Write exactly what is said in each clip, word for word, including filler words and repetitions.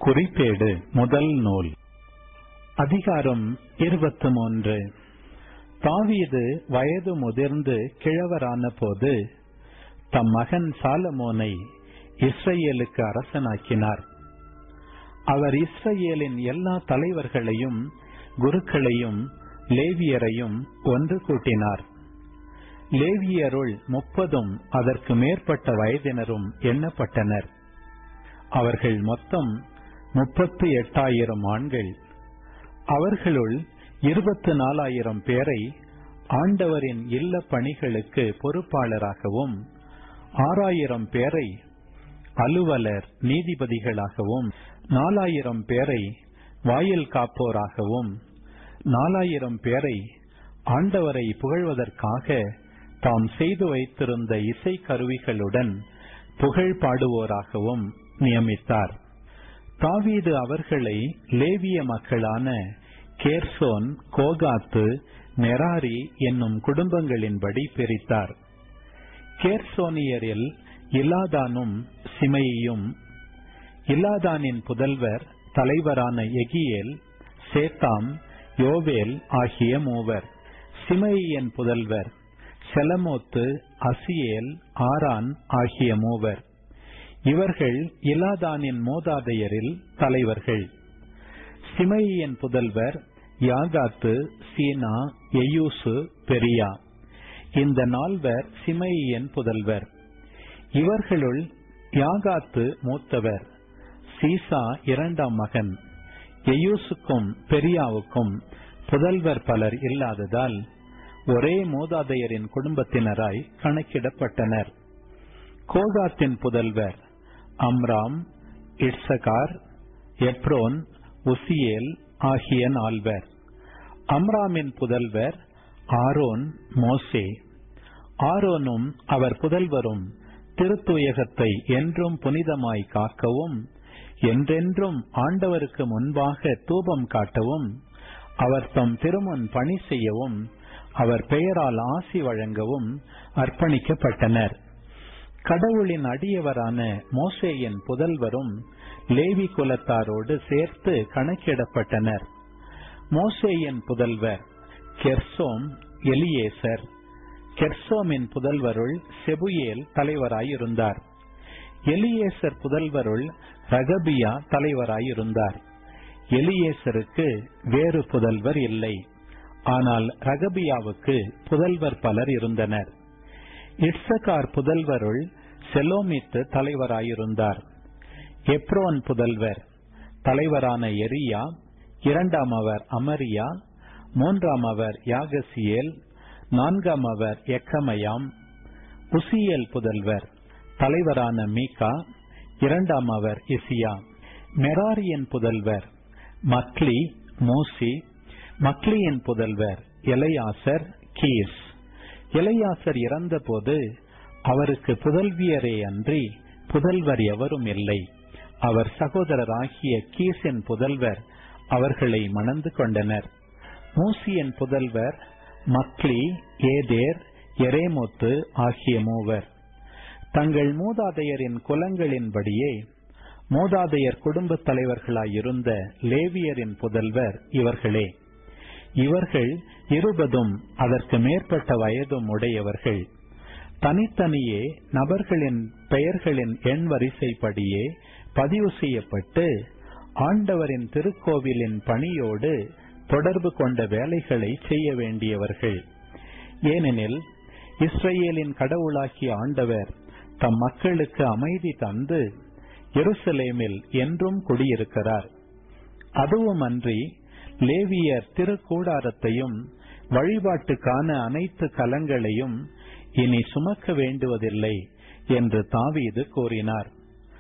குறிப்பேடு முதல் நூல் அதிகாரம் இருபத்தி மூன்று. தாவீது வயது முதிர்ந்து கிழவரான போது தம் மகன் சாலமோனை இஸ்ரேலுக்கு அரசனாக்கினார். அவர் இஸ்ரேலின் எல்லா தலைவர்களையும் குருக்களையும் லேவியரையும் ஒன்று கூட்டினார். லேவியருள் முப்பதும் அதற்கு மேற்பட்ட வயதினரும் எண்ணப்பட்டனர். அவர்கள் மொத்தம் முப்பத்தி எட்டாயிரம் ஆண்கள். அவர்களுள் இருபத்தி நாலாயிரம் பேரை ஆண்டவரின் இல்ல பணிகளுக்கு பொறுப்பாளராகவும், ஆறாயிரம் பேரை அலுவலர் நீதிபதிகளாகவும், நாலாயிரம் பேரை வாயில் காப்போராகவும், நாலாயிரம் பேரை ஆண்டவரை புகழ்வதற்காக தாம் செய்து வைத்திருந்த இசை கருவிகளுடன் புகழ் பாடுவோராகவும் நியமித்தார். தாவீது அவர்களை லேவிய மக்களான கேர்சோன், கோகாத்து, மெராரி என்னும் குடும்பங்களின்படி பிரித்தார். கேர்சோனியரில் இலாதானும் சிமையும், இலாதானின் புதல்வர் தலைவரான எகியேல், சேத்தாம், யோவேல் ஆகிய மூவர். சிமையின் புதல்வர் செலமோத்து, அசியேல், ஆரான் ஆகிய மூவர். இவர்கள் இலாதானின் மூதாதையரில் தலைவர்கள். சிமையின் புதல்வர் யாகாத்து, சீனா, எயூசு, பெரியா. இந்த நால்வர் சிமையின் புதல்வர். இவர்களுள் யாகாத்து மூத்தவர். சீசா இரண்டாம் மகன். எயூசுக்கும் பெரியாவுக்கும் புதல்வர் பலர் இல்லாததால் ஒரே மூதாதையரின் குடும்பத்தினராய் கணக்கிடப்பட்டனர். கோகாத்தின் புதல்வர் அம்ராம், இட்சகார், எப்ரோன், உசியேல் ஆகிய நால்வர். அம்ராமின் புதல்வர் ஆரோன், மோசே. ஆரோனும் அவர் புதல்வரும் திருத்துயகத்தை என்றும் புனிதமாய் காக்கவும், என்றென்றும் ஆண்டவருக்கு முன்பாக தூபம் காட்டவும், அவர் தம் திருமுன் பணி செய்யவும், அவர் பெயரால் ஆசி வழங்கவும் அர்ப்பணிக்கப்பட்டனர். கடவுளின் அடியவரான மோசேயின் புதல்வரும் லேவி குலத்தாரோடு சேர்த்து கணக்கிடப்பட்டனர். மோசேயின் புதல்வர் கெர்சோம், எலியேசர். கெர்சோமின் புதல்வருள் செபுயேல் தலைவராயிருந்தார். எலியேசர் புதல்வருள் ரகபியா தலைவராயிருந்தார். எலியேசருக்கு வேறு புதல்வர் இல்லை, ஆனால் ரகபியாவுக்கு புதல்வர் பலர் இருந்தனர். இட்சகார் புதல்வருள் செலோமித்து தலைவராயிருந்தார். எப்ரோன் புதல்வர் தலைவரான எரியா, இரண்டாம் அவர் அமரியா, மூன்றாம் அவர் யாகசியேல், நான்காம் அவர் எக்கமயாம். உசியேல் புதல்வர் தலைவரான மீகா, இரண்டாம் அவர் இசியா. மெராரியின் புதல்வர் மக்லி, மூசி. மக்லியின் புதல்வர் எலையாசர், கீஸ். எலையாசர் இறந்த போது அவருக்கு புதல்வியரே அன்றி புதல்வர் எவரும் இல்லை. அவர் சகோதரராகிய கீசின் புதல்வர் அவர்களை மணந்து கொண்டனர். மூசியின் புதல்வர் மக்லி, ஏதேர், எரேமோத்து ஆகிய மூவர். தங்கள் மூதாதையரின் குலங்களின்படியே மூதாதையர் குடும்ப தலைவர்களாயிருந்த லேவியரின் புதல்வர் இவர்களே. இவர்கள் இருபதும் அதற்கு மேற்பட்ட வயதும் உடையவர்கள். தனித்தனியே நபர்களின் பெயர்களின் எண் வரிசைப்படியே பதிவு செய்யப்பட்டு ஆண்டவரின் திருக்கோவிலின் பணியோடு தொடர்பு கொண்ட வேலைகளை செய்ய வேண்டியவர்கள். ஏனெனில் இஸ்ரேலின் கடவுளாகிய ஆண்டவர் தம் மக்களுக்கு அமைதி தந்து எருசலேமில் என்றும் குடியிருக்கிறார். அதுவுமன்றி லேவியர் திருக்கூடாரத்தையும் வழிபாட்டுக்கான அனைத்து கலங்களையும் இனி சுமக்க வேண்டுவதில்லை என்று தாவீது கூறினார்.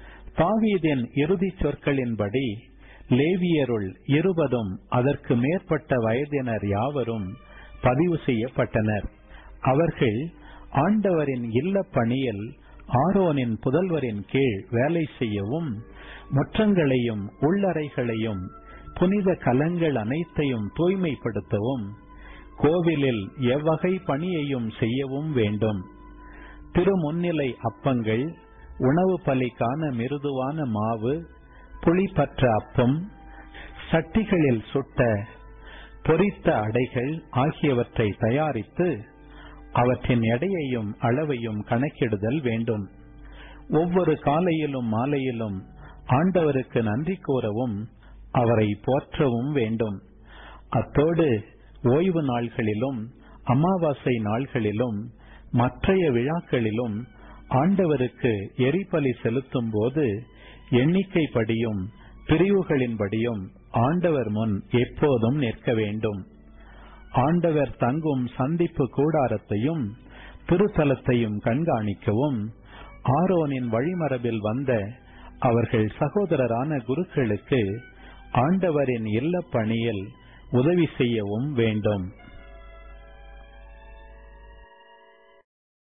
தாவீதின் இறுதி சொற்களின்படி லேவியருள் இருபதும் அதற்கு மேற்பட்ட வயதினர் யாவரும் பதிவு செய்யப்பட்டனர். அவர்கள் ஆண்டவரின் இல்ல பணியில் ஆரோனின் புதல்வரின் கீழ் வேலை செய்யவும், முற்றங்களையும் உள்ளறைகளையும் புனித கலங்கள் அனைத்தையும் தூய்மைப்படுத்தவும், கோவிலில் எவ்வகை பணியையும் செய்யவும் வேண்டும். திருமுன்னிலை அப்பங்கள், உணவு பலிக்கான மிருதுவான மாவு, புளிப்பற்ற அப்பம், சட்டிகளில் சுட்ட பொரித்த அடைகள் ஆகியவற்றை தயாரித்து அவற்றின் எடையையும் அளவையும் கணக்கிடுதல் வேண்டும். ஒவ்வொரு காலையிலும் மாலையிலும் ஆண்டவருக்கு நன்றி கூறவும் அவரை போற்றவும் வேண்டும். அத்தோடு ஓய்வு நாள்களிலும் அமாவாசை நாள்களிலும் மற்றைய விழாக்களிலும் ஆண்டவருக்கு எரிபலி செலுத்தும் போது எண்ணிக்கைப்படியும் பிரிவுகளின்படியும் ஆண்டவர் முன் எப்போதும் நிற்க வேண்டும். ஆண்டவர் தங்கும் சந்திப்பு கூடாரத்தையும் திருத்தலத்தையும் கண்காணிக்கவும் ஆரோனின் வழிமரபில் வந்த அவர்கள் சகோதரரான குருக்களுக்கு ஆண்டவரின் இல்லப் பணியில் உதவி செய்யவும் வேண்டும்.